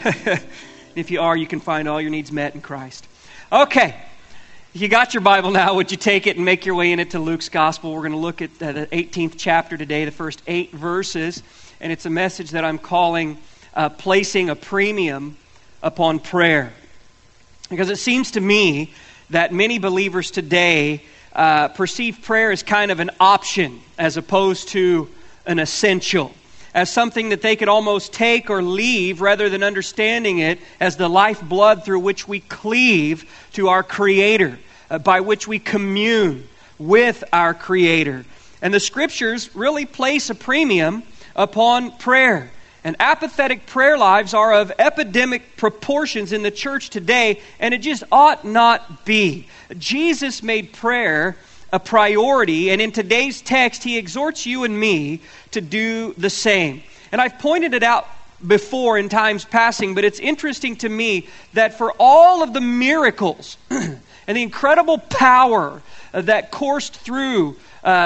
If you are, you can find all your needs met in Christ. Okay. You got your Bible now. Would you take it and make your way in it to Luke's Gospel? We're going to look at the 18th chapter today, the first 8 verses. And it's a message that I'm calling Placing a Premium Upon Prayer. Because it seems to me that many believers today perceive prayer as kind of an option as opposed to an essential, as something that they could almost take or leave rather than understanding it as the lifeblood through which we cleave to our Creator, by which we commune with our Creator. And the Scriptures really place a premium upon prayer. And apathetic prayer lives are of epidemic proportions in the church today, and it just ought not be. Jesus made prayer a priority, and in today's text, He exhorts you and me to do the same. And I've pointed it out before in times passing, but it's interesting to me that for all of the miracles and the incredible power that coursed through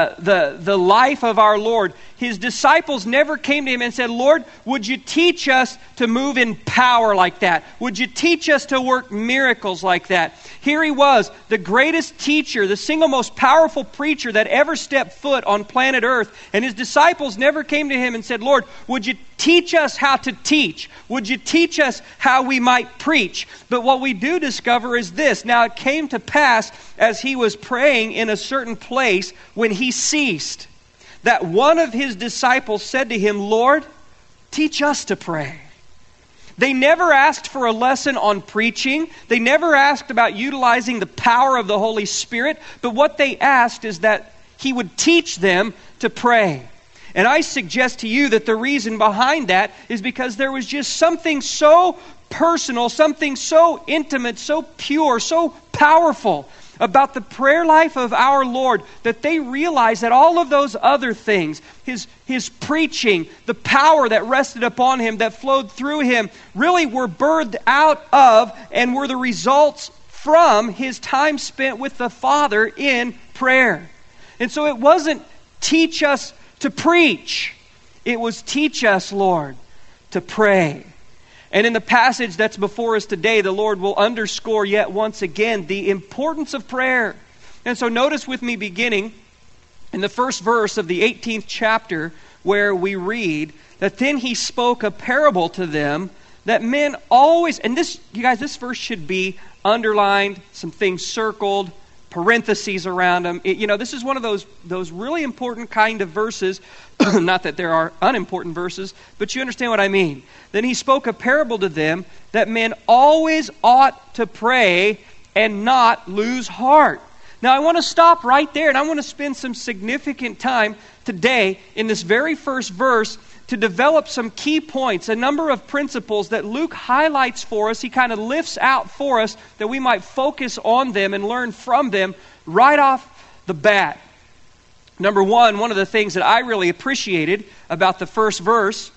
the life of our Lord, His disciples never came to Him and said, "Lord, would you teach us to move in power like that? Would you teach us to work miracles like that?" Here He was, the greatest teacher, the single most powerful preacher that ever stepped foot on planet Earth. And His disciples never came to Him and said, "Lord, would you teach us how to teach? Would you teach us how we might preach?" But what we do discover is this. Now it came to pass as He was praying in a certain place when He ceased, that one of His disciples said to Him, "Lord, teach us to pray." They never asked for a lesson on preaching. They never asked about utilizing the power of the Holy Spirit. But what they asked is that He would teach them to pray. And I suggest to you that the reason behind that is because there was just something so personal, something so intimate, so pure, so powerful about the prayer life of our Lord, that they realized that all of those other things, His preaching, the power that rested upon Him, that flowed through Him, really were birthed out of and were the results from His time spent with the Father in prayer. And so it wasn't teach us to preach. It was teach us, Lord, to pray. And in the passage that's before us today, the Lord will underscore yet once again the importance of prayer. And so notice with me beginning in the first verse of the 18th chapter, where we read that then He spoke a parable to them that men always, and this, you guys, this verse should be underlined, some things circled, parentheses around them. This is one of those really important kind of verses. Not that there are unimportant verses, but you understand what I mean. Then He spoke a parable to them that men always ought to pray and not lose heart. Now I want to stop right there, and I want to spend some significant time today in this very first verse to develop some key points, a number of principles that Luke highlights for us. He kind of lifts out for us that we might focus on them and learn from them right off the bat. Number one of the things that I really appreciated about the first verse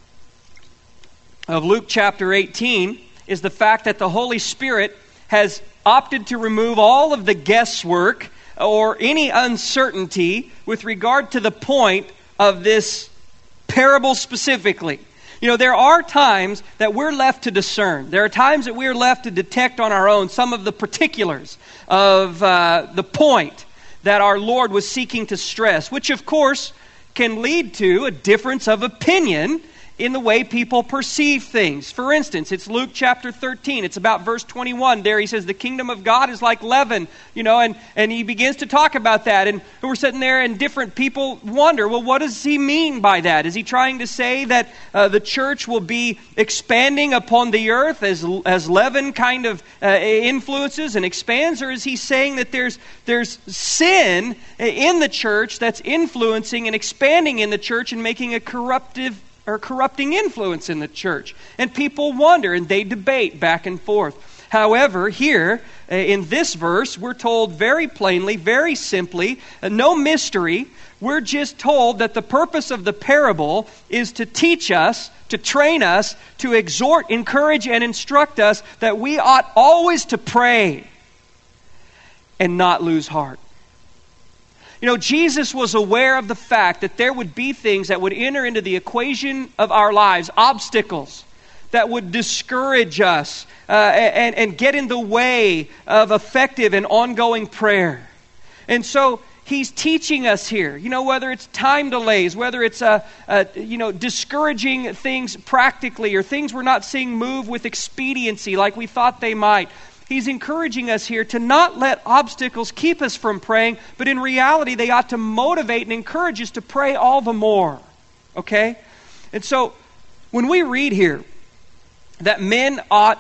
of Luke chapter 18 is the fact that the Holy Spirit has opted to remove all of the guesswork or any uncertainty with regard to the point of this parable specifically. There are times that we're left to discern. There are times that we're left to detect on our own some of the particulars of the point that our Lord was seeking to stress, which of course can lead to a difference of opinion in the way people perceive things. For instance, it's Luke chapter 13. It's about verse 21. There He says, the kingdom of God is like leaven, and He begins to talk about that. And we're sitting there and different people wonder, well, what does He mean by that? Is He trying to say that the church will be expanding upon the earth as leaven kind of influences and expands? Or is He saying that there's sin in the church that's influencing and expanding in the church and making a corrupting influence in the church? And people wonder and they debate back and forth. However, here in this verse, we're told very plainly, very simply, no mystery. We're just told that the purpose of the parable is to teach us, to train us, to exhort, encourage, and instruct us that we ought always to pray and not lose heart. Jesus was aware of the fact that there would be things that would enter into the equation of our lives, obstacles. that would discourage us and get in the way of effective and ongoing prayer. And so he's teaching us here, whether it's time delays, whether it's discouraging things practically, or things we're not seeing move with expediency like we thought they might. He's encouraging us here to not let obstacles keep us from praying, but in reality, they ought to motivate and encourage us to pray all the more. Okay? And so, when we read here that men ought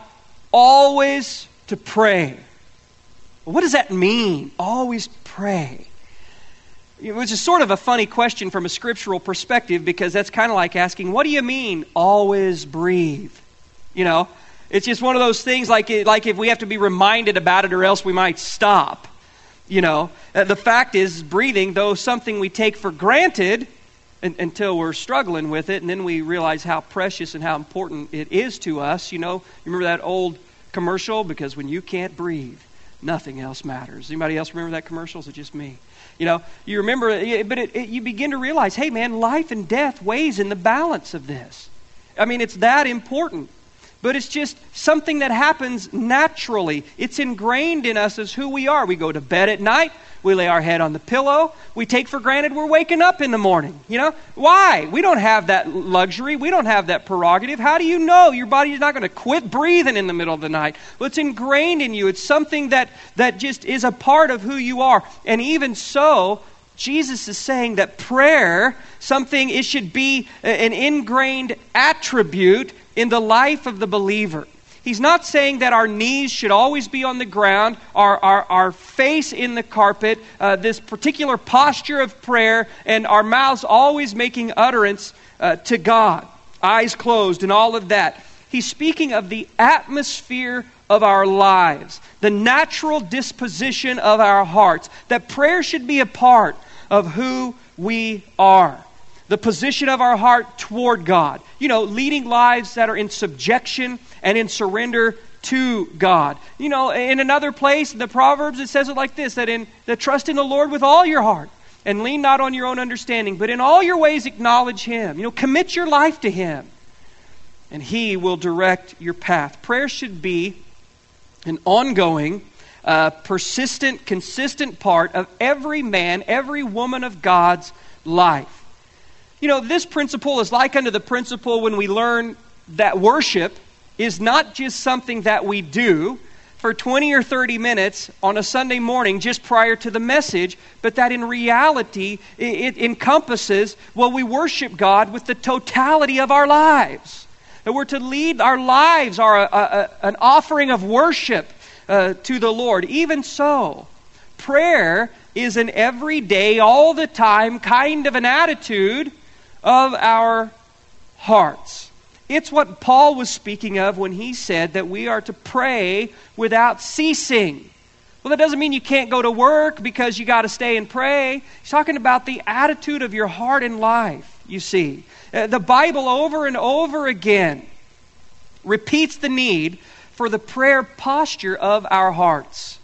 always to pray, what does that mean? Always pray. Which is sort of a funny question from a scriptural perspective, because that's kind of like asking, what do you mean, always breathe? It's just one of those things like if we have to be reminded about it or else we might stop. The fact is, breathing, though something we take for granted until we're struggling with it, and then we realize how precious and how important it is to us. You remember that old commercial? Because when you can't breathe, nothing else matters. Anybody else remember that commercial? Is it just me? You remember, but you begin to realize, hey man, life and death weighs in the balance of this. I mean, it's that important. But it's just something that happens naturally. It's ingrained in us as who we are. We go to bed at night. We lay our head on the pillow. We take for granted we're waking up in the morning. Why? We don't have that luxury. We don't have that prerogative. How do you know your body is not going to quit breathing in the middle of the night? Well, it's ingrained in you. It's something that just is a part of who you are. And even so, Jesus is saying that prayer, it should be an ingrained attribute in the life of the believer. He's not saying that our knees should always be on the ground, our face in the carpet, this particular posture of prayer, and our mouths always making utterance to God, eyes closed and all of that. He's speaking of the atmosphere of our lives, the natural disposition of our hearts, that prayer should be a part of who we are. The position of our heart toward God. Leading lives that are in subjection and in surrender to God. In another place, in the Proverbs, it says it like this, that trust in the Lord with all your heart and lean not on your own understanding, but in all your ways acknowledge Him. Commit your life to Him, and He will direct your path. Prayer should be an ongoing, persistent, consistent part of every man, every woman of God's life. This principle is like unto the principle when we learn that worship is not just something that we do for 20 or 30 minutes on a Sunday morning just prior to the message, but that in reality it encompasses, we worship God with the totality of our lives. That we're to lead our lives are an offering of worship to the Lord. Even so, prayer is an everyday, all the time kind of an attitude of our hearts. It's what Paul was speaking of when he said that we are to pray without ceasing. Well, that doesn't mean you can't go to work because you got to stay and pray. He's talking about the attitude of your heart and life, you see. The Bible over and over again repeats the need for the prayer posture of our hearts.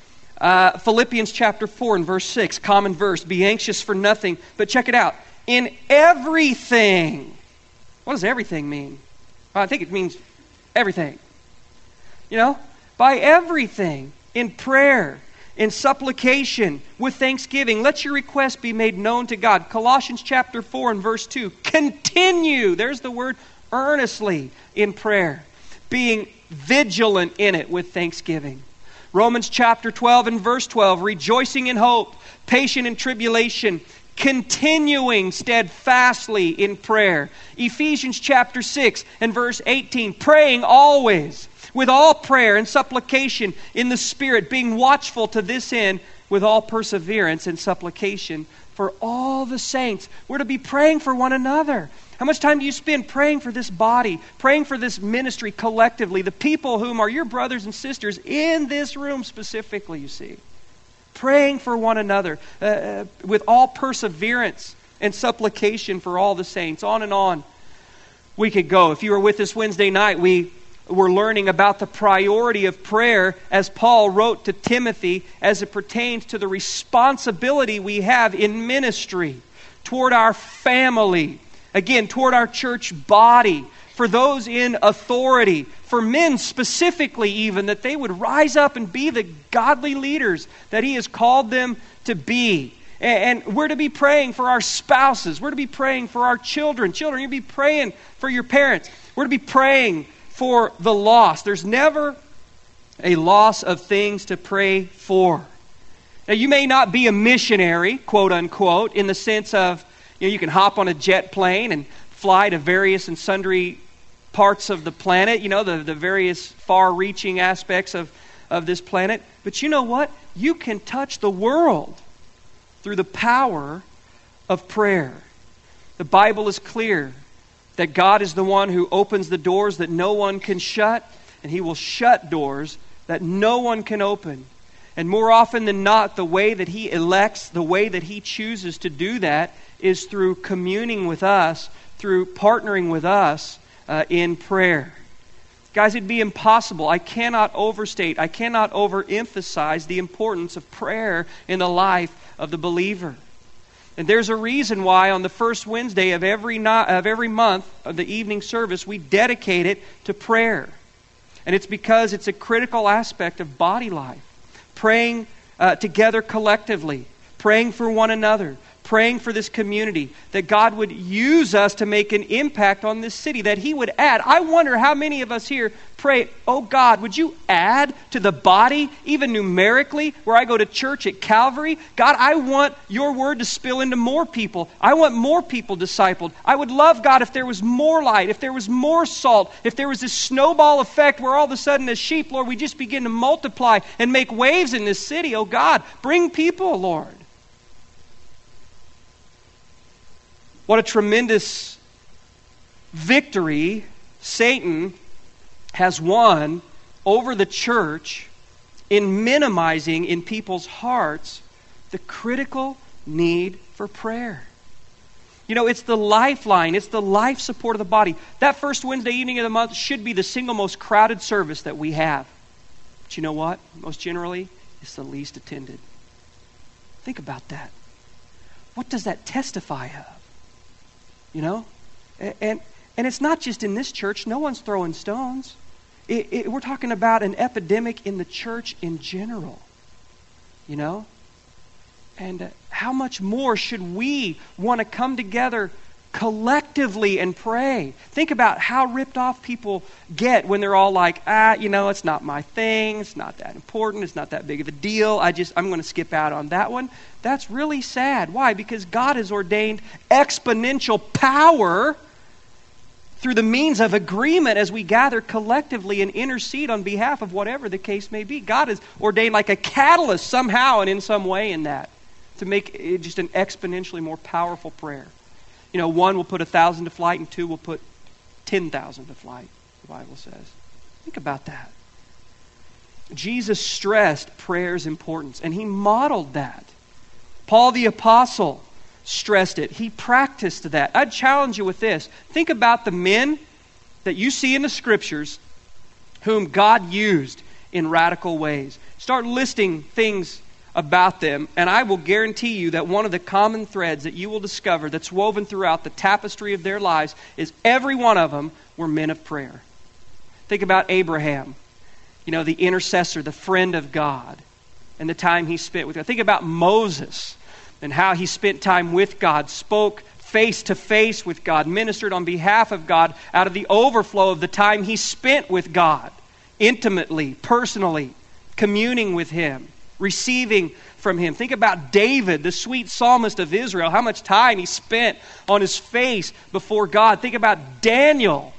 Philippians chapter 4 and verse 6, common verse, be anxious for nothing, but check it out. In everything. What does everything mean? Well, I think it means everything. By everything, in prayer, in supplication, with thanksgiving, let your requests be made known to God. Colossians chapter 4 and verse 2, continue, there's the word, earnestly in prayer, being vigilant in it with thanksgiving. Romans chapter 12 and verse 12, rejoicing in hope, patient in tribulation, continuing steadfastly in prayer. Ephesians chapter 6 and verse 18, praying always with all prayer and supplication in the Spirit, being watchful to this end with all perseverance and supplication for all the saints. We're to be praying for one another. How much time do you spend praying for this body, praying for this ministry collectively, the people whom are your brothers and sisters in this room specifically, you see? Praying for one another with all perseverance and supplication for all the saints. On and on we could go. If you were with us Wednesday night, we were learning about the priority of prayer as Paul wrote to Timothy as it pertains to the responsibility we have in ministry toward our family, again, toward our church body, for those in authority, for men specifically even, that they would rise up and be the godly leaders that He has called them to be. And we're to be praying for our spouses. We're to be praying for our children. Children, you're to be praying for your parents. We're to be praying for the lost. There's never a loss of things to pray for. Now, you may not be a missionary, quote unquote, in the sense of, you can hop on a jet plane and fly to various and sundry parts of the planet, the various far-reaching aspects of this planet. But you know what? You can touch the world through the power of prayer. The Bible is clear that God is the one who opens the doors that no one can shut, and He will shut doors that no one can open. And more often than not, the way that He elects, the way that He chooses to do that is through communing with us, through partnering with us in prayer. Guys, it'd be impossible. I cannot overstate, I cannot overemphasize the importance of prayer in the life of the believer. And there's a reason why on the first Wednesday of every month of the evening service, we dedicate it to prayer. And it's because it's a critical aspect of body life. Praying together collectively, praying for one another, praying for this community, that God would use us to make an impact on this city, that He would add. I wonder how many of us here pray, oh God, would you add to the body, even numerically, where I go to church at Calvary? God, I want your word to spill into more people. I want more people discipled. I would love, God, if there was more light, if there was more salt, if there was this snowball effect where all of a sudden as sheep, Lord, we just begin to multiply and make waves in this city. Oh God, bring people, Lord. What a tremendous victory Satan has won over the church in minimizing in people's hearts the critical need for prayer. It's the lifeline. It's the life support of the body. That first Wednesday evening of the month should be the single most crowded service that we have. But you know what? Most generally, it's the least attended. Think about that. What does that testify of? And it's not just in this church. No one's throwing stones. We're talking about an epidemic in the church in general. And how much more should we want to come together collectively and pray? Think about how ripped off people get when they're all like, it's not my thing. It's not that important. It's not that big of a deal. I'm going to skip out on that one. That's really sad. Why? Because God has ordained exponential power through the means of agreement as we gather collectively and intercede on behalf of whatever the case may be. God has ordained like a catalyst somehow and in some way in that to make it just an exponentially more powerful prayer. One will put 1,000 to flight and two will put 10,000 to flight, the Bible says. Think about that. Jesus stressed prayer's importance, and He modeled that. Paul the Apostle stressed it. He practiced that. I'd challenge you with this. Think about the men that you see in the Scriptures whom God used in radical ways. Start listing things about them, and I will guarantee you that one of the common threads that you will discover that's woven throughout the tapestry of their lives is every one of them were men of prayer. Think about Abraham, the intercessor, the friend of God, and the time he spent with God. Think about Moses and how he spent time with God, spoke face to face with God, ministered on behalf of God out of the overflow of the time he spent with God, intimately, personally, communing with Him, receiving from Him. Think about David, the sweet psalmist of Israel, how much time he spent on his face before God. Think about Daniel.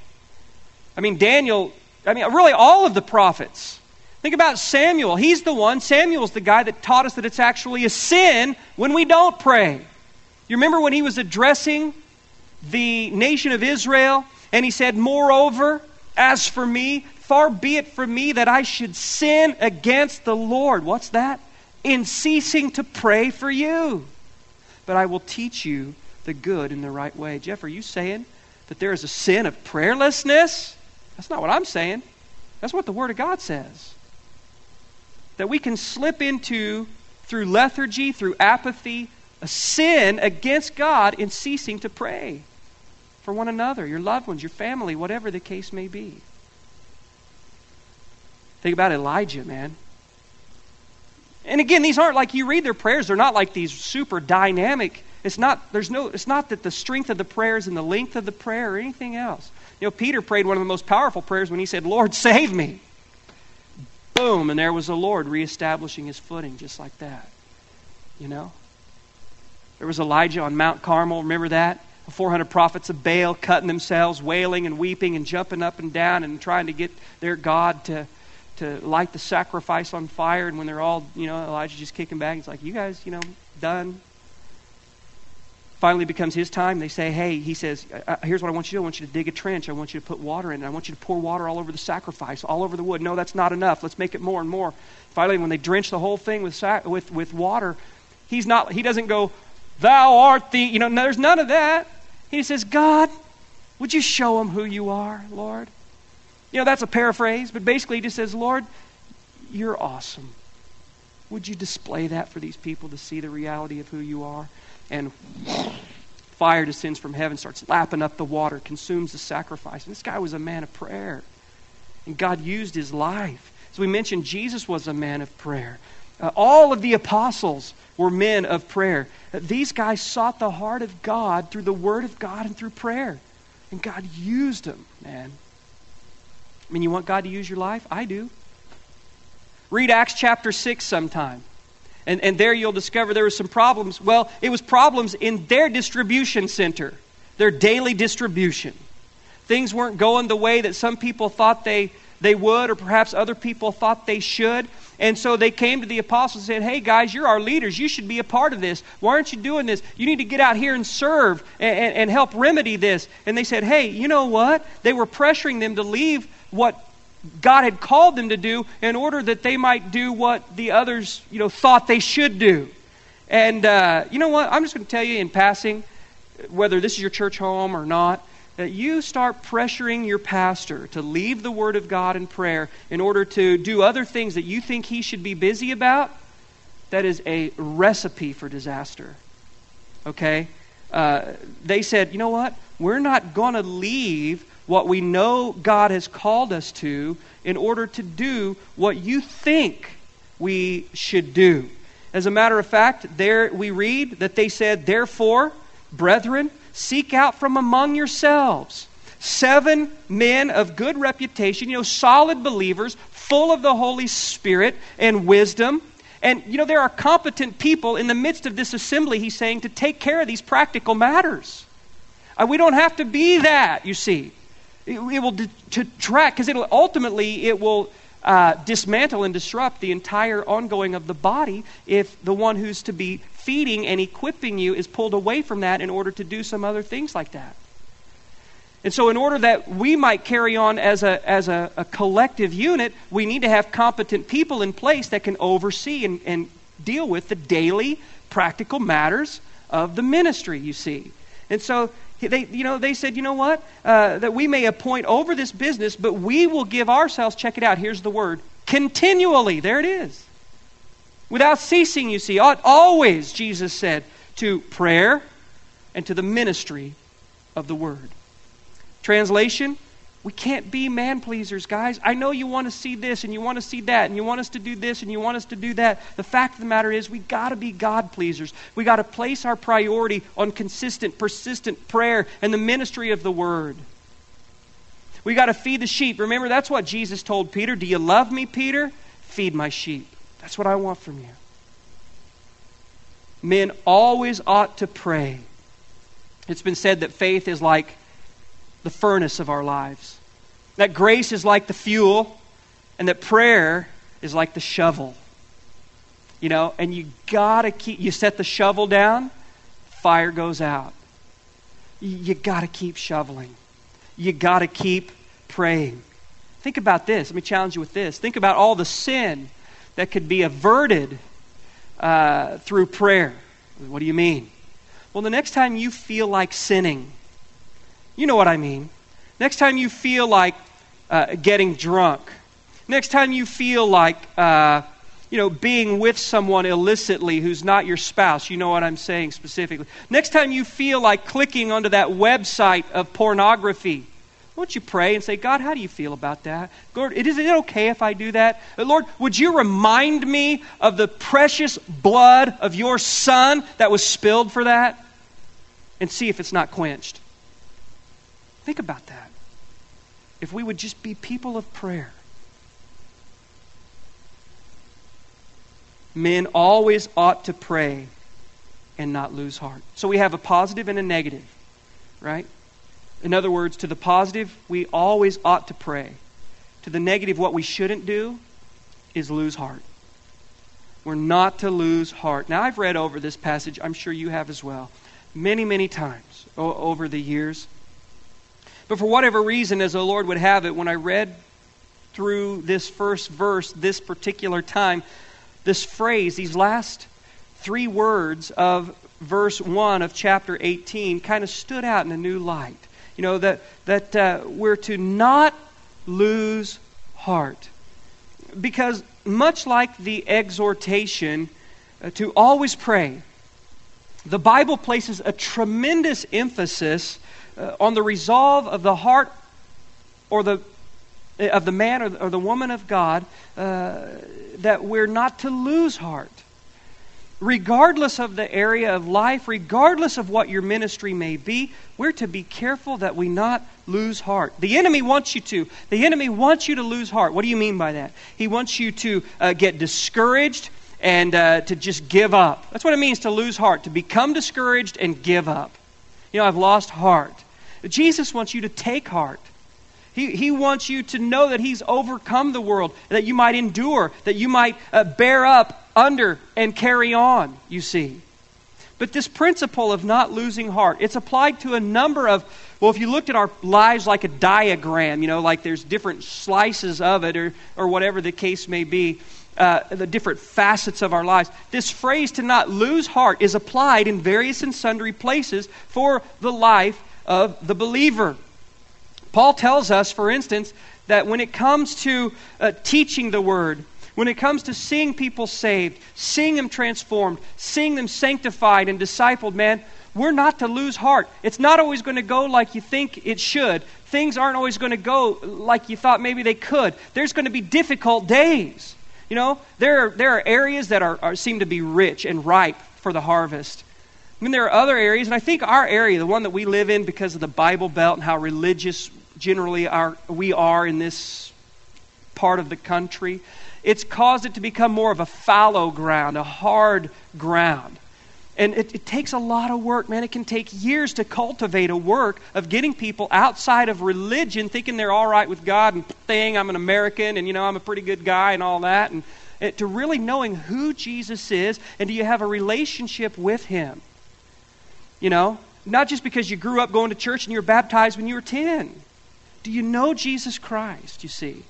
Really all of the prophets. Think about Samuel. Samuel's the guy that taught us that it's actually a sin when we don't pray. You remember when he was addressing the nation of Israel and he said, "Moreover, as for me, far be it from me that I should sin against the Lord." What's that? In ceasing to pray for you. But I will teach you the good and the right way. Jeff, are you saying that there is a sin of prayerlessness? That's not what I'm saying. That's what the Word of God says. That we can slip into, through lethargy, through apathy, a sin against God in ceasing to pray. for one another, your loved ones, your family, whatever the case may be. Think about Elijah, man. And again, these aren't like, you read their prayers, they're not like these super dynamic. It's not that the strength of the prayers and the length of the prayer or anything else. You know, Peter prayed one of the most powerful prayers when he said, Lord, save me. Boom, and there was the Lord reestablishing his footing just like that. You know? There was Elijah on Mount Carmel, remember that? The 400 prophets of Baal cutting themselves, wailing and weeping and jumping up and down and trying to get their God to light the sacrifice on fire. And when they're all, Elijah just kicking back, he's like, you guys, done. Finally becomes his time. They say, hey, he says, here's what I want you to do. I want you to dig a trench. I want you to put water in it. I want you to pour water all over the sacrifice, all over the wood. No, that's not enough. Let's make it more and more. Finally, when they drench the whole thing with water, he doesn't go, thou art the, there's none of that. He says, God, would you show them who you are, Lord? That's a paraphrase, but basically he just says, Lord, you're awesome. Would you display that for these people to see the reality of who you are? And fire descends from heaven, starts lapping up the water, consumes the sacrifice. And this guy was a man of prayer. And God used his life. As we mentioned, Jesus was a man of prayer. All of the apostles were men of prayer. These guys sought the heart of God through the Word of God and through prayer. And God used them, man. I mean, you want God to use your life? I do. Read Acts chapter 6 sometime. And there you'll discover there were some problems. Well, it was problems in their distribution center, their daily distribution. Things weren't going the way that some people thought they would, or perhaps other people thought they should. And so they came to the apostles and said, hey guys, you're our leaders. You should be a part of this. Why aren't you doing this? You need to get out here and serve and help remedy this. And they said, hey, you know what? They were pressuring them to leave what God had called them to do in order that they might do what the others, thought they should do. And you know what? I'm just going to tell you in passing, whether this is your church home or not, that you start pressuring your pastor to leave the Word of God in prayer in order to do other things that you think he should be busy about, that is a recipe for disaster. Okay? They said, you know what? We're not going to leave what we know God has called us to in order to do what you think we should do. As a matter of fact, there we read that they said, therefore, brethren, seek out from among yourselves 7 men of good reputation, solid believers, full of the Holy Spirit and wisdom. And, there are competent people in the midst of this assembly, he's saying, to take care of these practical matters. We don't have to be that, you see. It will detract, because it will dismantle and disrupt the entire ongoing of the body if the one who's to be feeding and equipping you is pulled away from that in order to do some other things like that. And so in order that we might carry on as a collective unit, we need to have competent people in place that can oversee and deal with the daily practical matters of the ministry, you see. And so they said, you know what? That we may appoint over this business, but we will give ourselves, check it out, here's the word, continually. There it is. Without ceasing, you see, ought always, Jesus said, to prayer and to the ministry of the word. Translation, we can't be man-pleasers, guys. I know you want to see this and you want to see that and you want us to do this and you want us to do that. The fact of the matter is we got to be God-pleasers. We got to place our priority on consistent, persistent prayer and the ministry of the word. We got to feed the sheep. Remember, that's what Jesus told Peter. Do you love me, Peter? Feed my sheep. That's what I want from you. Men always ought to pray. It's been said that faith is like the furnace of our lives. That grace is like the fuel, and that prayer is like the shovel. And you gotta you set the shovel down, fire goes out. You gotta keep shoveling. You gotta keep praying. Think about this. Let me challenge you with this. Think about all the sin that could be averted through prayer. What do you mean? Well, the next time you feel like sinning, you know what I mean. Next time you feel like getting drunk. Next time you feel like, being with someone illicitly who's not your spouse. You know what I'm saying specifically. Next time you feel like clicking onto that website of pornography, won't you pray and say, God, how do you feel about that? Lord, is it okay if I do that? Lord, would you remind me of the precious blood of your Son that was spilled for that? And see if it's not quenched. Think about that. If we would just be people of prayer. Men always ought to pray and not lose heart. So we have a positive and a negative, right? In other words, to the positive, we always ought to pray. To the negative, what we shouldn't do is lose heart. We're not to lose heart. Now, I've read over this passage. I'm sure you have as well. Many, many times over the years. But for whatever reason, as the Lord would have it, when I read through this first verse, this particular time, this phrase, these last 3 words of verse 1 of chapter 18 kind of stood out in a new light. That we're to not lose heart. Because much like the exhortation to always pray, the Bible places a tremendous emphasis on the resolve of the heart of the man or the woman of God, that we're not to lose heart. Regardless of the area of life, regardless of what your ministry may be, we're to be careful that we not lose heart. The enemy wants you to. The enemy wants you to lose heart. What do you mean by that? He wants you to get discouraged and to just give up. That's what it means to lose heart, to become discouraged and give up. I've lost heart. Jesus wants you to take heart. He wants you to know that He's overcome the world, that you might endure, that you might bear up under and carry on, you see. But this principle of not losing heart, it's applied to a number of, if you looked at our lives like a diagram, like there's different slices of it or whatever the case may be, the different facets of our lives. This phrase to not lose heart is applied in various and sundry places for the life of the believer. Paul tells us, for instance, that when it comes to teaching the Word, when it comes to seeing people saved, seeing them transformed, seeing them sanctified and discipled, man, we're not to lose heart. It's not always going to go like you think it should. Things aren't always going to go like you thought maybe they could. There's going to be difficult days. There are areas that seem to be rich and ripe for the harvest. There are other areas, and I think our area, the one that we live in because of the Bible Belt and how religious generally we are in this part of the country, it's caused it to become more of a fallow ground, a hard ground. And it takes a lot of work, man. It can take years to cultivate a work of getting people outside of religion thinking they're all right with God and I'm an American and, I'm a pretty good guy and all that. And to really knowing who Jesus is and do you have a relationship with Him. Not just because you grew up going to church and you were baptized when you were 10. Do you know Jesus Christ, you see?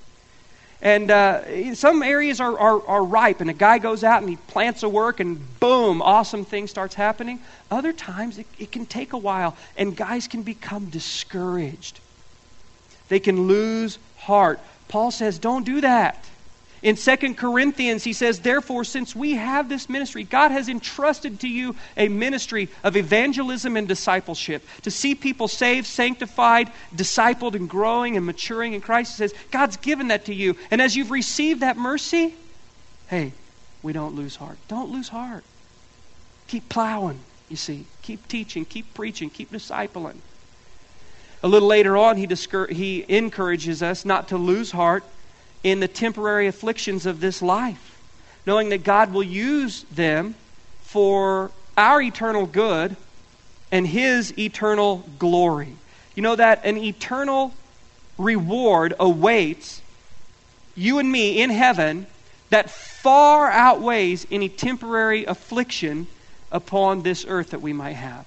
And some areas are ripe, and a guy goes out and he plants a work, and boom, awesome thing starts happening. Other times, it can take a while, and guys can become discouraged. They can lose heart. Paul says, don't do that. In 2 Corinthians, he says, therefore, since we have this ministry, God has entrusted to you a ministry of evangelism and discipleship. To see people saved, sanctified, discipled, and growing and maturing in Christ. He says, God's given that to you. And as you've received that mercy, hey, we don't lose heart. Don't lose heart. Keep plowing, you see. Keep teaching, keep preaching, keep discipling. A little later on, he encourages us not to lose heart in the temporary afflictions of this life, knowing that God will use them for our eternal good and His eternal glory. You know that an eternal reward awaits you and me in heaven that far outweighs any temporary affliction upon this earth that we might have.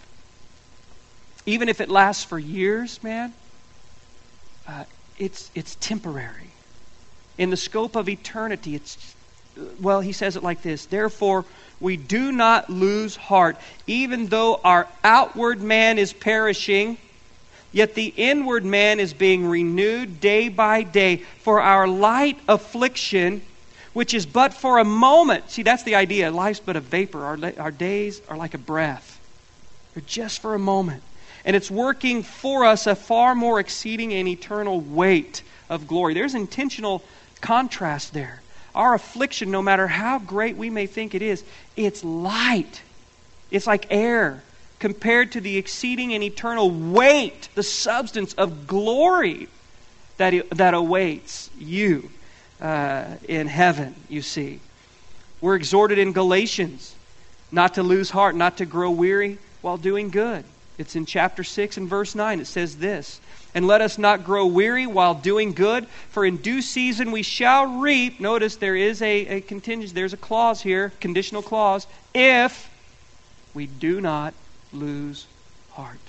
Even if it lasts for years, man, it's temporary. In the scope of eternity, he says it like this, therefore, we do not lose heart, even though our outward man is perishing, yet the inward man is being renewed day by day. For our light affliction, which is but for a moment. See, that's the idea. Life's but a vapor. Our days are like a breath. They're just for a moment. And it's working for us a far more exceeding and eternal weight of glory. There's intentional contrast there. Our affliction, no matter how great we may think it is, it's light. It's like air compared to the exceeding and eternal weight, the substance of glory that awaits you in heaven, you see. We're exhorted in Galatians not to lose heart, not to grow weary while doing good. It's in chapter 6 and verse 9. It says this, "And let us not grow weary while doing good, for in due season we shall reap." Notice there is a contingency, there's a clause here, conditional clause, "if we do not lose heart."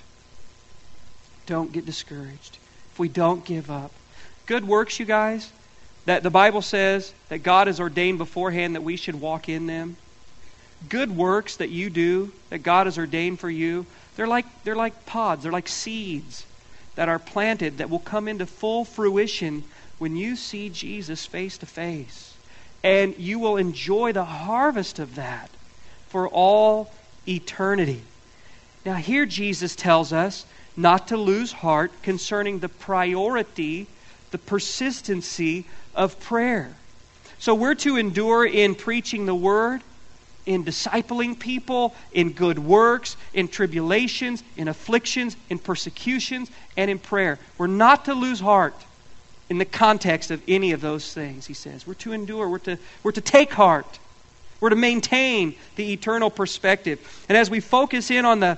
Don't get discouraged. If we don't give up. Good works, you guys, that the Bible says that God has ordained beforehand that we should walk in them. Good works that you do, that God has ordained for you, they're like pods, they're like seeds that are planted that will come into full fruition when you see Jesus face to face. And you will enjoy the harvest of that for all eternity. Now here Jesus tells us not to lose heart concerning the priority, the persistency of prayer. So we're to endure in preaching the Word, in discipling people, in good works, in tribulations, in afflictions, in persecutions, and in prayer. We're not to lose heart in the context of any of those things, he says. We're to endure. We're to take heart. We're to maintain the eternal perspective. And as we focus in on the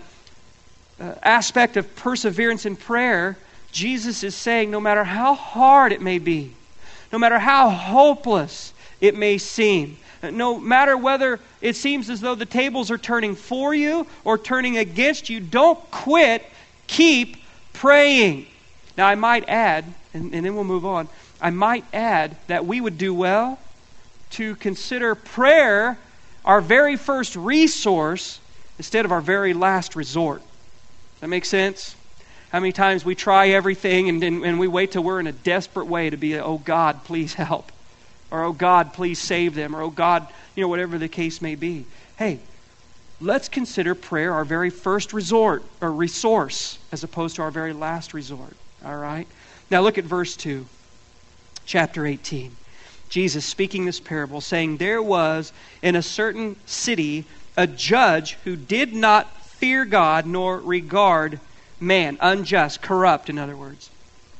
aspect of perseverance in prayer, Jesus is saying no matter how hard it may be, no matter how hopeless it may seem, no matter whether it seems as though the tables are turning for you or turning against you, don't quit. Keep praying. Now I might add, and then we'll move on, I might add that we would do well to consider prayer our very first resource instead of our very last resort. Does that make sense? How many times we try everything and we wait till we're in a desperate way to be, "Oh God, please help." Or, "Oh God, please save them." Or, "Oh God," whatever the case may be. Hey, let's consider prayer our very first resort or resource as opposed to our very last resort. All right? Now look at verse 2, chapter 18. Jesus speaking this parable, saying, "There was in a certain city a judge who did not fear God nor regard man." Unjust, corrupt, in other words.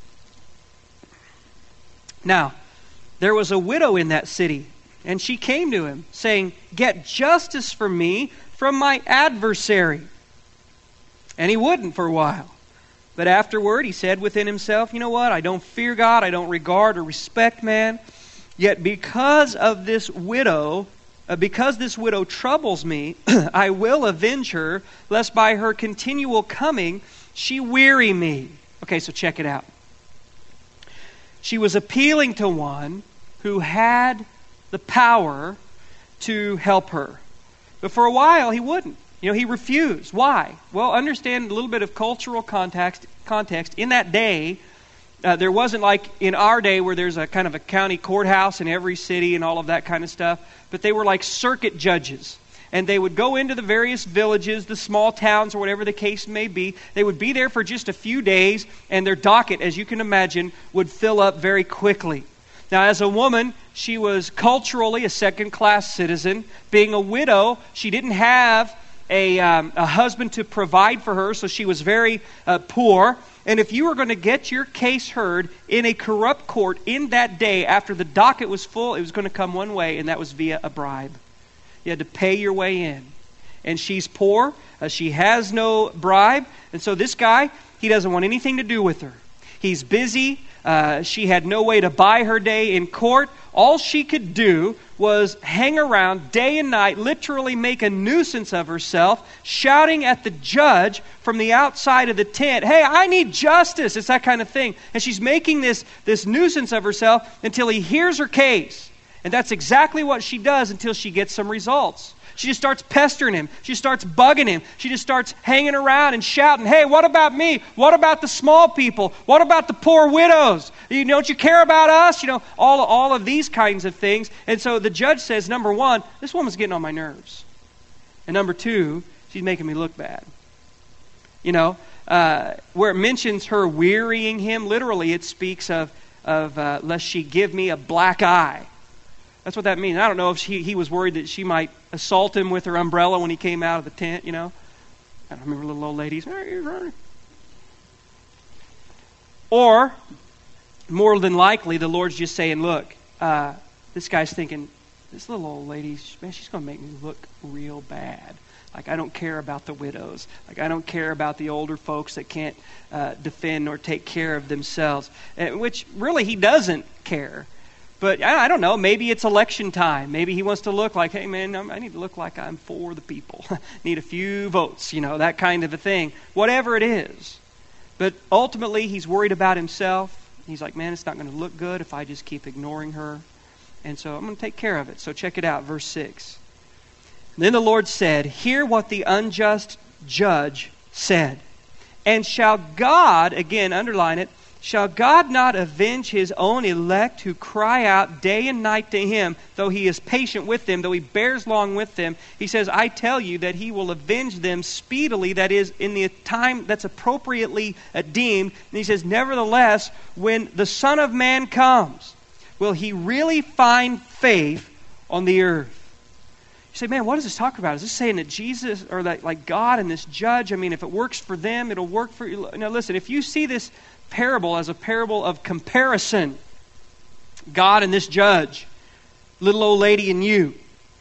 Now, there was a widow in that city, and she came to him, saying, "Get justice for me from my adversary." And he wouldn't for a while. But afterward he said within himself, "You know what? I don't fear God, I don't regard or respect man. Yet because this widow troubles me, I will avenge her, lest by her continual coming she weary me." Okay, so check it out. She was appealing to one who had the power to help her. But for a while, he wouldn't. He refused. Why? Well, understand a little bit of cultural context. In that day, there wasn't like in our day where there's a kind of a county courthouse in every city and all of that kind of stuff. But they were like circuit judges. And they would go into the various villages, the small towns, or whatever the case may be. They would be there for just a few days, and their docket, as you can imagine, would fill up very quickly. Now, as a woman, she was culturally a second-class citizen. Being a widow, she didn't have a husband to provide for her, so she was very poor. And if you were going to get your case heard in a corrupt court in that day, after the docket was full, it was going to come one way, and that was via a bribe. You had to pay your way in. And she's poor. She has no bribe. And so this guy, he doesn't want anything to do with her. He's busy. She had no way to buy her day in court. All she could do was hang around day and night, literally make a nuisance of herself, shouting at the judge from the outside of the tent, "Hey, I need justice." It's that kind of thing. And she's making this nuisance of herself until he hears her case. And that's exactly what she does until she gets some results. She just starts pestering him. She starts bugging him. She just starts hanging around and shouting, hey, what about me? What about the small people? What about the poor widows? Don't you care about us? All of these kinds of things. And so the judge says, number one, this woman's getting on my nerves. And number two, she's making me look bad. Where it mentions her wearying him, literally it speaks of lest she give me a black eye. That's what that means. I don't know if he was worried that she might assault him with her umbrella when he came out of the tent, I don't remember little old ladies. Or, more than likely, the Lord's just saying, look, this guy's thinking, this little old lady, man, she's going to make me look real bad. Like, I don't care about the widows. Like, I don't care about the older folks that can't defend or take care of themselves. Which, really, he doesn't care. But, I don't know, maybe it's election time. Maybe he wants to look like, hey, man, I need to look like I'm for the people. Need a few votes, that kind of a thing. Whatever it is. But, ultimately, he's worried about himself. He's like, man, it's not going to look good if I just keep ignoring her. And so I'm going to take care of it. So, check it out, verse 6. Then the Lord said, hear what the unjust judge said. And shall God, again, underline it, shall God not avenge his own elect who cry out day and night to him, though he is patient with them, though he bears long with them? He says, I tell you that he will avenge them speedily, that is, in the time that's appropriately deemed. And he says, nevertheless, when the Son of Man comes, will he really find faith on the earth? You say, man, what does this talk about? Is this saying that Jesus, or that like God and this judge, if it works for them, it'll work for you? Now listen, if you see this parable as a parable of comparison, God and this judge, little old lady and you,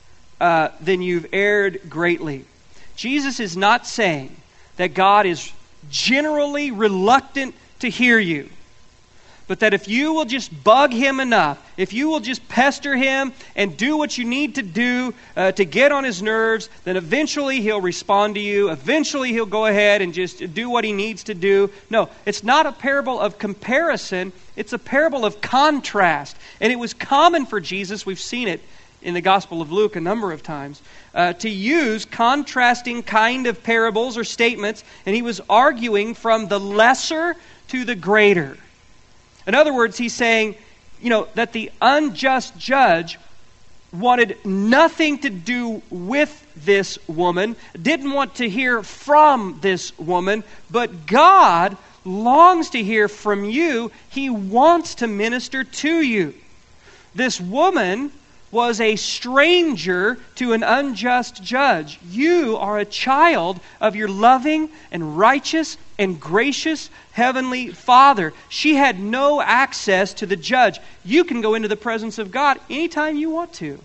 then you've erred greatly. Jesus is not saying that God is generally reluctant to hear you. But that if you will just bug him enough, if you will just pester him and do what you need to do to get on his nerves, then eventually he'll respond to you. Eventually he'll go ahead and just do what he needs to do. No, it's not a parable of comparison. It's a parable of contrast. And it was common for Jesus, we've seen it in the Gospel of Luke a number of times, to use contrasting kind of parables or statements. And he was arguing from the lesser to the greater. In other words, he's saying, that the unjust judge wanted nothing to do with this woman, didn't want to hear from this woman, but God longs to hear from you. He wants to minister to you. This woman was a stranger to an unjust judge. You are a child of your loving and righteous and gracious Heavenly Father. She had no access to the judge. You can go into the presence of God anytime you want to.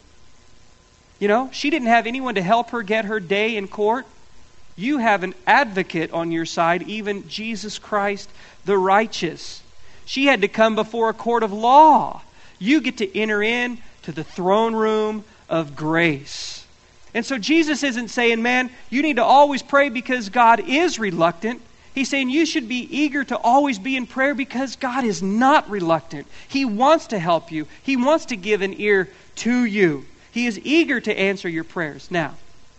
She didn't have anyone to help her get her day in court. You have an advocate on your side, even Jesus Christ the righteous. She had to come before a court of law. You get to enter in to the throne room of grace. And so Jesus isn't saying, man, you need to always pray because God is reluctant. He's saying you should be eager to always be in prayer because God is not reluctant. He wants to help you. He wants to give an ear to you. He is eager to answer your prayers. Now,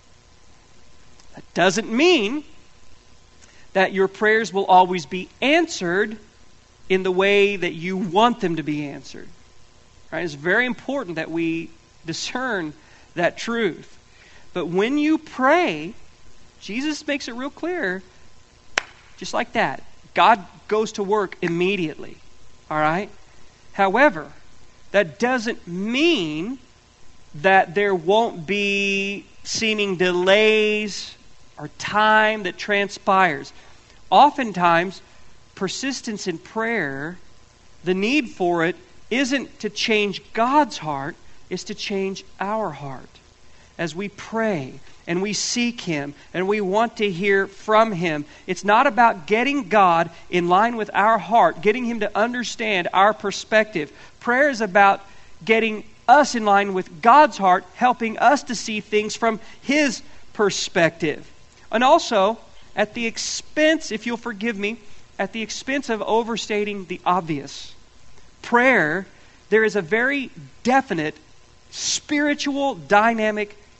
that doesn't mean that your prayers will always be answered in the way that you want them to be answered. Right? It's very important that we discern that truth. But when you pray, Jesus makes it real clear, just like that. God goes to work immediately. All right? However, that doesn't mean that there won't be seeming delays or time that transpires. Oftentimes, persistence in prayer, the need for it isn't to change God's heart, it's to change our heart. As we pray and we seek Him and we want to hear from Him, it's not about getting God in line with our heart, getting Him to understand our perspective. Prayer is about getting us in line with God's heart, helping us to see things from His perspective. And also, at the expense, if you'll forgive me, at the expense of overstating the obvious. Prayer, there is a very definite spiritual dynamic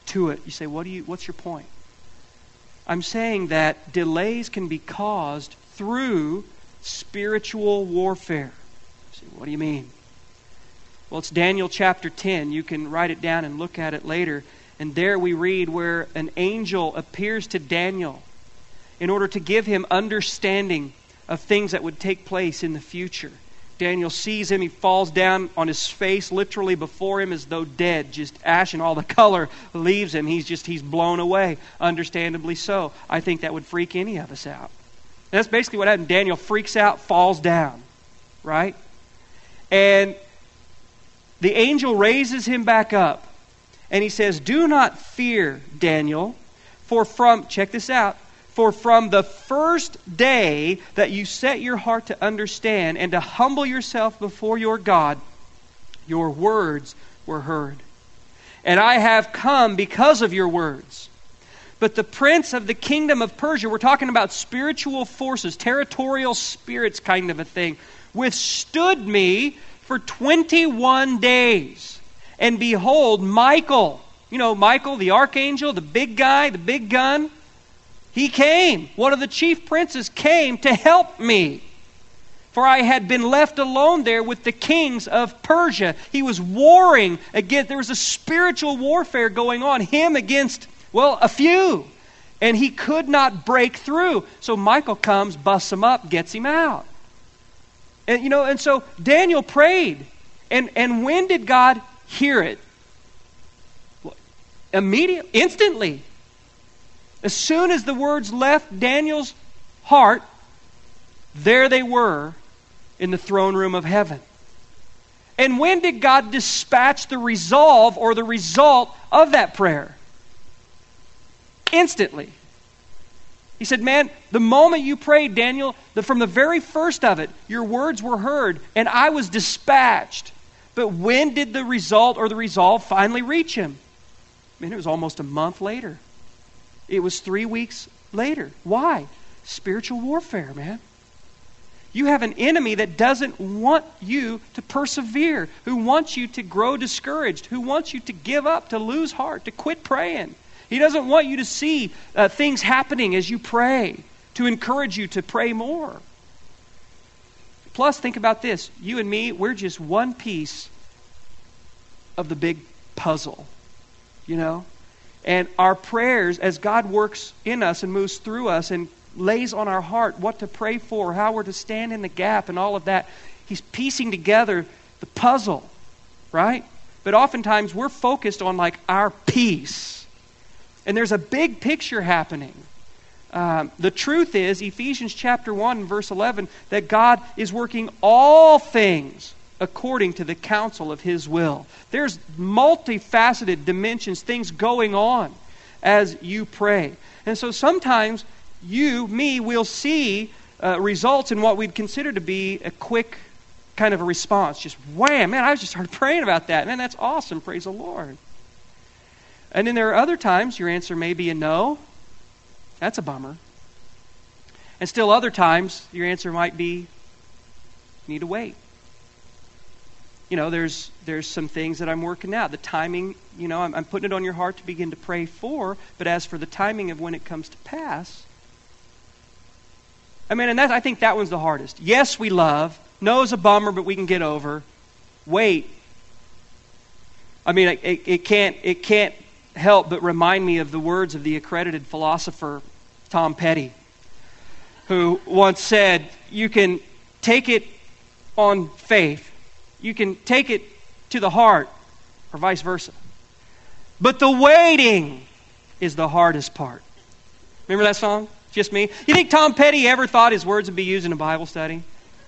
to it. You say, what's your point? I'm saying that delays can be caused through spiritual warfare. You say, what do you mean? Well, it's Daniel chapter 10. You can write it down and look at it later. And there we read where an angel appears to Daniel in order to give him understanding of things that would take place in the future. Daniel sees him. He falls down on his face literally before him as though dead, just ash, and all the color leaves him. He's blown away, understandably so. I think that would freak any of us out. And that's basically what happened. Daniel freaks out, falls down, right? And the angel raises him back up, and he says, "Do not fear, Daniel, check this out, for from the first day that you set your heart to understand and to humble yourself before your God, your words were heard. And I have come because of your words. But the prince of the kingdom of Persia," we're talking about spiritual forces, territorial spirits kind of a thing, "withstood me for 21 days. And behold, Michael," you know, Michael, the archangel, the big guy, the big gun, he came. One of the chief princes came to help me. For I had been left alone there with the kings of Persia. He was warring against, there was a spiritual warfare going on, him against, well, a few. And he could not break through. So Michael comes, busts him up, gets him out. And so Daniel prayed. And when did God hear it? Immediately, instantly. As soon as the words left Daniel's heart, there they were in the throne room of heaven. And when did God dispatch the resolve or the result of that prayer? Instantly. He said, man, the moment you prayed, Daniel, from the very first of it, your words were heard, and I was dispatched. But when did the result or the resolve finally reach him? Man, it was almost a month later. It was 3 weeks later. Why? Spiritual warfare, man. You have an enemy that doesn't want you to persevere, who wants you to grow discouraged, who wants you to give up, to lose heart, to quit praying. He doesn't want you to see things happening as you pray, to encourage you to pray more. Plus, think about this. You and me, we're just one piece of the big puzzle, you know? And our prayers, as God works in us and moves through us and lays on our heart what to pray for, how we're to stand in the gap and all of that, He's piecing together the puzzle, right? But oftentimes we're focused on like our piece. And there's a big picture happening. The truth is, Ephesians chapter 1, verse 11, that God is working all things according to the counsel of His will. There's multifaceted dimensions, things going on as you pray. And so sometimes me, will see results in what we'd consider to be a quick kind of a response. Just wham, man, I just started praying about that. Man, that's awesome, praise the Lord. And then there are other times your answer may be a no. That's a bummer. And still other times your answer might be, you need to wait. You know, there's some things that I'm working out. The timing, you know, I'm putting it on your heart to begin to pray for, but as for the timing of when it comes to pass, and I think that one's the hardest. Yes, we love. No is a bummer, but we can get over. Wait. It can't help but remind me of the words of the accredited philosopher Tom Petty, who once said, you can take it on faith, you can take it to the heart, or vice versa. But the waiting is the hardest part. Remember that song? Just me? You think Tom Petty ever thought his words would be used in a Bible study?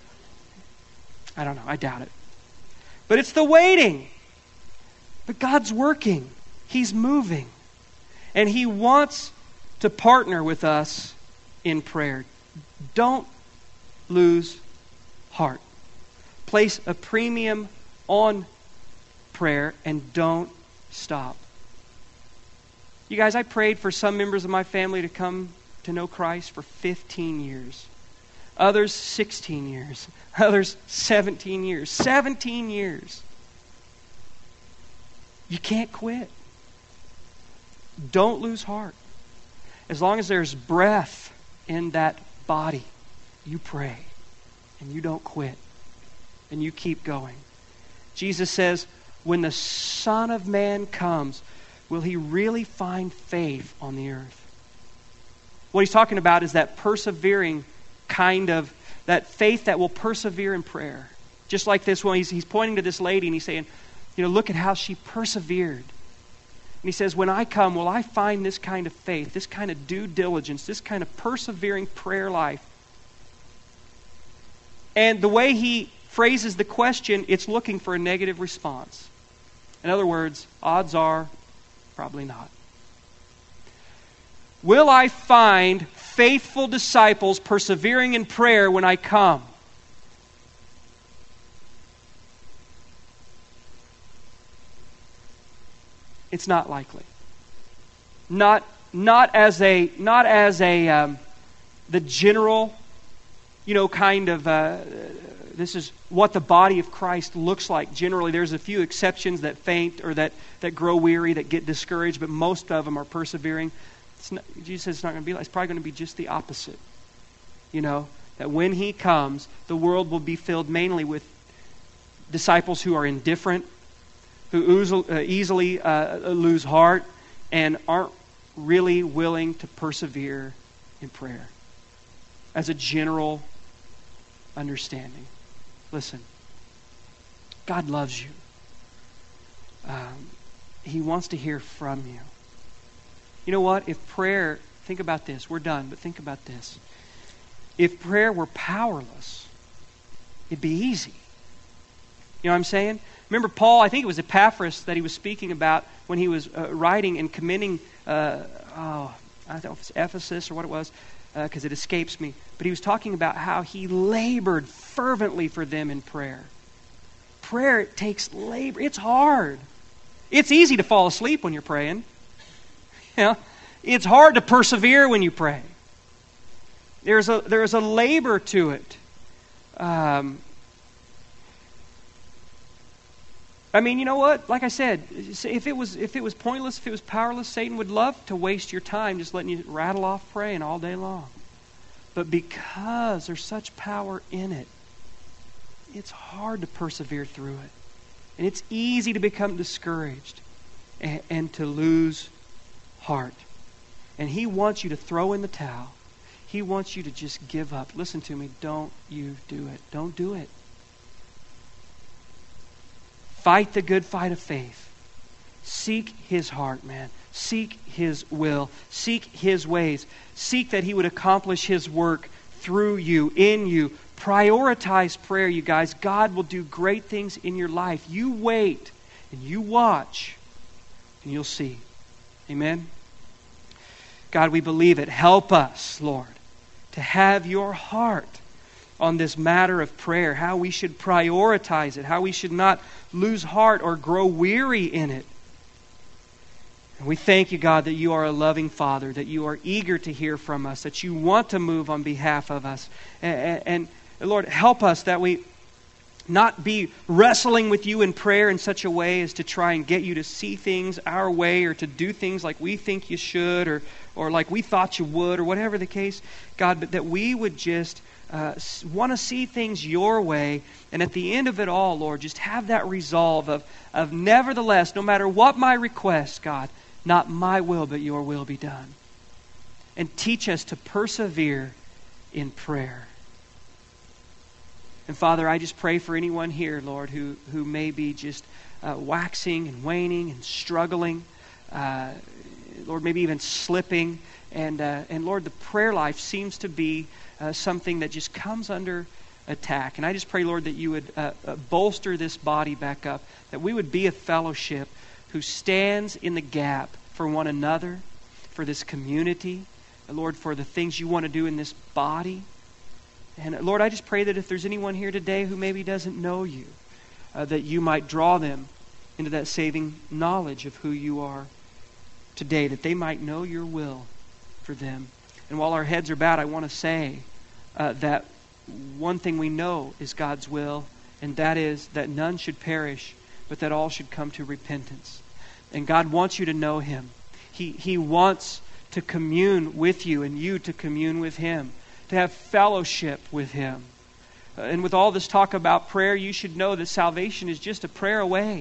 I don't know. I doubt it. But it's the waiting. But God's working. He's moving. And He wants to partner with us in prayer. Don't lose heart. Place a premium on prayer and don't stop. You guys, I prayed for some members of my family to come to know Christ for 15 years. Others 16 years. Others 17 years. 17 years. You can't quit. Don't lose heart. As long as there's breath in that body, you pray and you don't quit and you keep going. Jesus says, when the Son of Man comes, will he really find faith on the earth? What he's talking about is that persevering kind of, that faith that will persevere in prayer. Just like this one, he's pointing to this lady and he's saying, look at how she persevered. And he says, when I come, will I find this kind of faith, this kind of due diligence, this kind of persevering prayer life? And the way he phrases the question, it's looking for a negative response. In other words, odds are, probably not. Will I find faithful disciples persevering in prayer when I come? It's not likely. Not as the general, kind of. This is what the body of Christ looks like generally. There's a few exceptions that faint or that grow weary, that get discouraged, but most of them are persevering. Jesus says it's not going to be like. It's probably going to be just the opposite. That when he comes, the world will be filled mainly with disciples who are indifferent, who easily lose heart, and aren't really willing to persevere in prayer. As a general understanding. Listen, God loves you. He wants to hear from you. You know what? If prayer, think about this. We're done, but think about this. If prayer were powerless, it'd be easy. You know what I'm saying? Remember Paul, I think it was Epaphras that he was speaking about when he was writing and commending, I don't know if it's Ephesus or what it was, because it escapes me. But he was talking about how he labored fervently for them in prayer. Prayer, it takes labor. It's hard. It's easy to fall asleep when you're praying. It's hard to persevere when you pray. There's a labor to it. You know what? Like I said, if it was pointless, if it was powerless, Satan would love to waste your time just letting you rattle off praying all day long. But because there's such power in it, it's hard to persevere through it. And it's easy to become discouraged and to lose heart. And he wants you to throw in the towel. He wants you to just give up. Listen to me. Don't you do it. Don't do it. Fight the good fight of faith. Seek his heart, man. Seek his will. Seek his ways. Seek that he would accomplish his work through you, in you. Prioritize prayer, you guys. God will do great things in your life. You wait and you watch and you'll see. Amen? God, we believe it. Help us, Lord, to have your heart on this matter of prayer, how we should prioritize it, how we should not lose heart or grow weary in it. And we thank you, God, that you are a loving Father, that you are eager to hear from us, that you want to move on behalf of us. And Lord, help us that we not be wrestling with you in prayer in such a way as to try and get you to see things our way or to do things like we think you should or like we thought you would or whatever the case, God, but that we would just want to see things your way, and at the end of it all, Lord, just have that resolve of nevertheless, no matter what my request, God, not my will but your will be done. And teach us to persevere in prayer. And Father, I just pray for anyone here, Lord, who may be just waxing and waning and struggling, Lord, maybe even slipping, and Lord, the prayer life seems to be something that just comes under attack. And I just pray, Lord, that you would bolster this body back up, that we would be a fellowship who stands in the gap for one another, for this community, Lord, for the things you want to do in this body. And Lord, I just pray that if there's anyone here today who maybe doesn't know you, that you might draw them into that saving knowledge of who you are today, that they might know your will for them. And while our heads are bowed, I want to say that one thing we know is God's will, and that is that none should perish, but that all should come to repentance. And God wants you to know him. He wants to commune with you and you to commune with Him, to have fellowship with Him. And with all this talk about prayer, you should know that salvation is just a prayer away.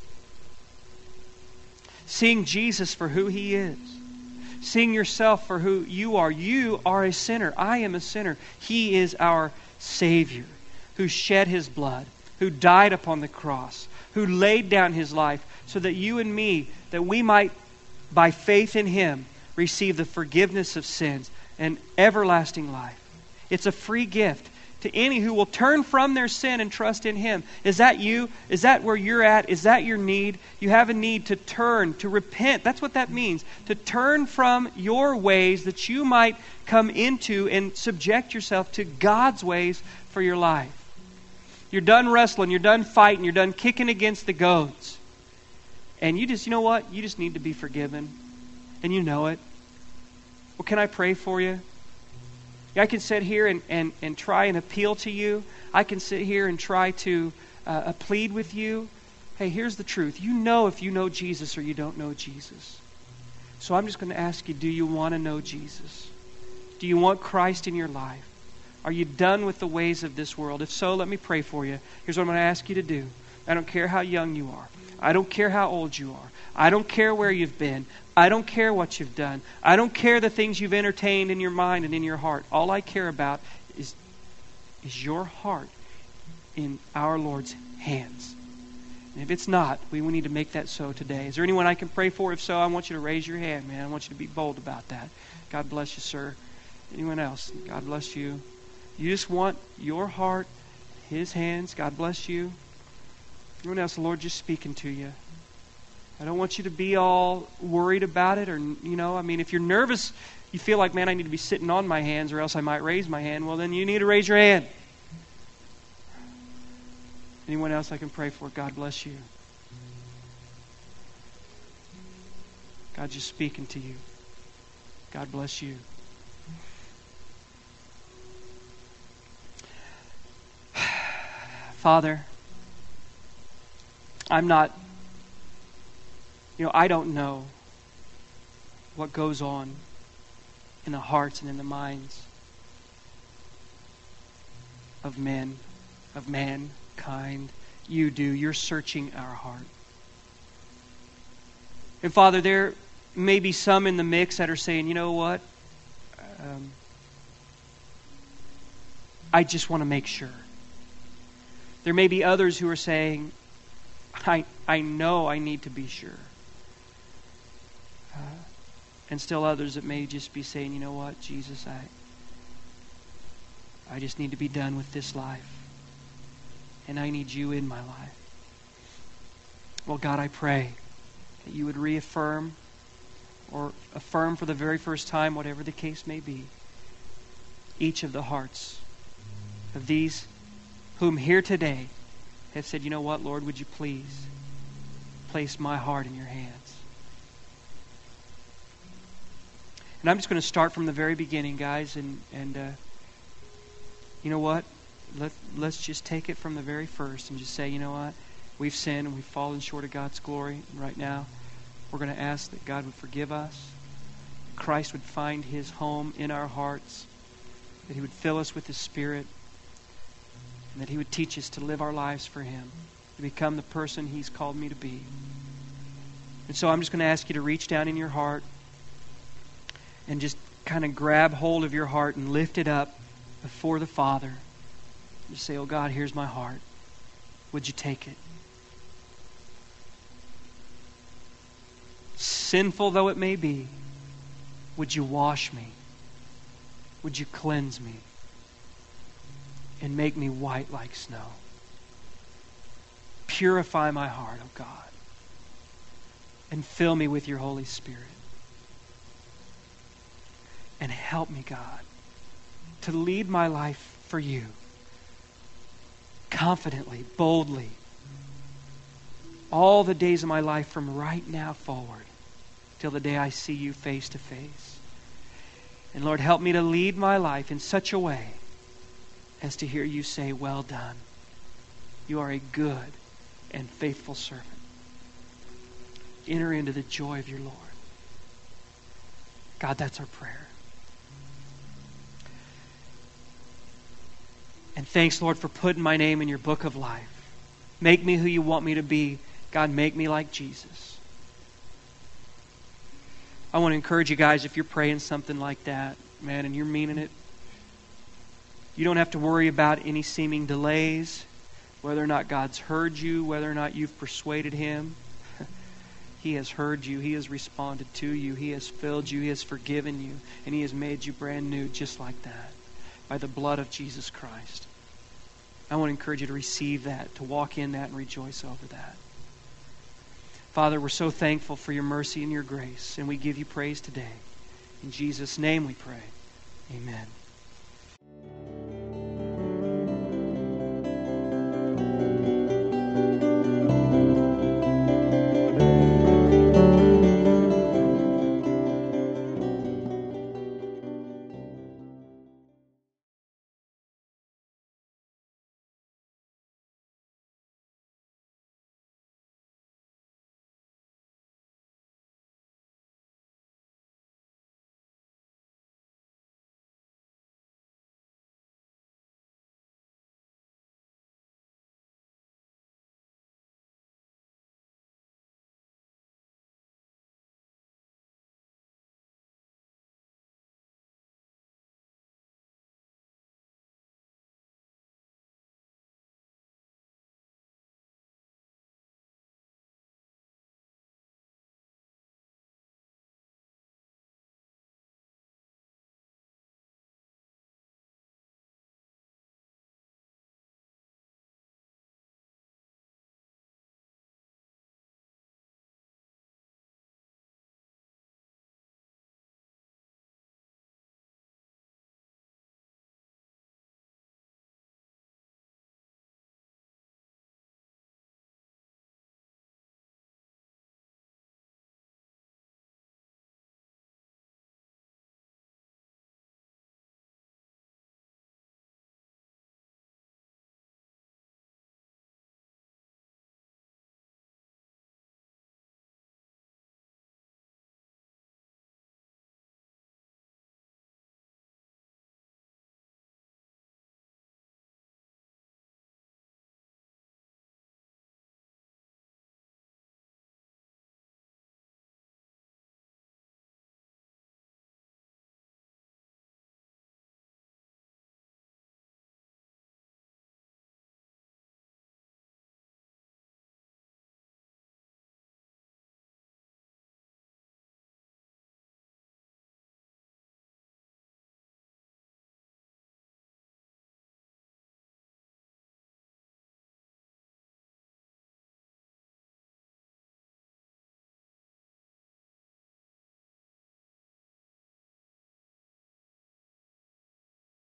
Seeing Jesus for who He is. Seeing yourself for who you are. You are a sinner. I am a sinner. He is our Savior who shed His blood, who died upon the cross, who laid down His life so that you and me, that we might, by faith in Him, receive the forgiveness of sins and everlasting life. It's a free gift to any who will turn from their sin and trust in Him. Is that you? Is that where you're at? Is that your need? You have a need to turn, to repent. That's what that means. To turn from your ways that you might come into and subject yourself to God's ways for your life. You're done wrestling. You're done fighting. You're done kicking against the goads. And you know what? You just need to be forgiven. And you know it. Well, can I pray for you? I can sit here and try and appeal to you. I can sit here and try to plead with you. Hey, here's the truth. You know if you know Jesus or you don't know Jesus. So I'm just going to ask you, do you want to know Jesus? Do you want Christ in your life? Are you done with the ways of this world? If so, let me pray for you. Here's what I'm going to ask you to do. I don't care how young you are. I don't care how old you are. I don't care where you've been. I don't care what you've done. I don't care the things you've entertained in your mind and in your heart. All I care about is your heart in our Lord's hands. And if it's not, we need to make that so today. Is there anyone I can pray for? If so, I want you to raise your hand, man. I want you to be bold about that. God bless you, sir. Anyone else? God bless you. You just want your heart, His hands. God bless you. Anyone else? The Lord just speaking to you. I don't want you to be all worried about it, or, if you're nervous, you feel like, man, I need to be sitting on my hands or else I might raise my hand. Well, then you need to raise your hand. Anyone else I can pray for? God bless you. God's just speaking to you. God bless you. Father, I'm not... I don't know what goes on in the hearts and in the minds of men, of mankind. You do. You're searching our heart. And Father, there may be some in the mix that are saying, you know what? I just want to make sure. There may be others who are saying, I know I need to be sure. And still others that may just be saying, you know what, Jesus, I just need to be done with this life. And I need you in my life. Well, God, I pray that you would reaffirm or affirm for the very first time, whatever the case may be, each of the hearts of these whom here today have said, you know what, Lord, would you please place my heart in your hands? And I'm just going to start from the very beginning, guys, and you know what? Let's just take it from the very first and just say, you know what? We've sinned and we've fallen short of God's glory. And right now, we're going to ask that God would forgive us, Christ would find His home in our hearts, that He would fill us with His Spirit, and that He would teach us to live our lives for Him, to become the person He's called me to be. And so I'm just going to ask you to reach down in your heart and just kind of grab hold of your heart and lift it up before the Father. Just say, oh God, here's my heart. Would you take it? Sinful though it may be, would you wash me? Would you cleanse me? And make me white like snow. Purify my heart, oh God. And fill me with your Holy Spirit. And help me, God, to lead my life for you. Confidently, boldly. All the days of my life from right now forward till the day I see you face to face. And Lord, help me to lead my life in such a way as to hear you say, well done. You are a good and faithful servant. Enter into the joy of your Lord. God, that's our prayer. And thanks, Lord, for putting my name in your book of life. Make me who you want me to be. God, make me like Jesus. I want to encourage you guys, if you're praying something like that, man, and you're meaning it, you don't have to worry about any seeming delays, whether or not God's heard you, whether or not you've persuaded Him. He has heard you. He has responded to you. He has filled you. He has forgiven you. And He has made you brand new just like that by the blood of Jesus Christ. I want to encourage you to receive that, to walk in that and rejoice over that. Father, we're so thankful for your mercy and your grace, and we give you praise today. In Jesus' name we pray. Amen.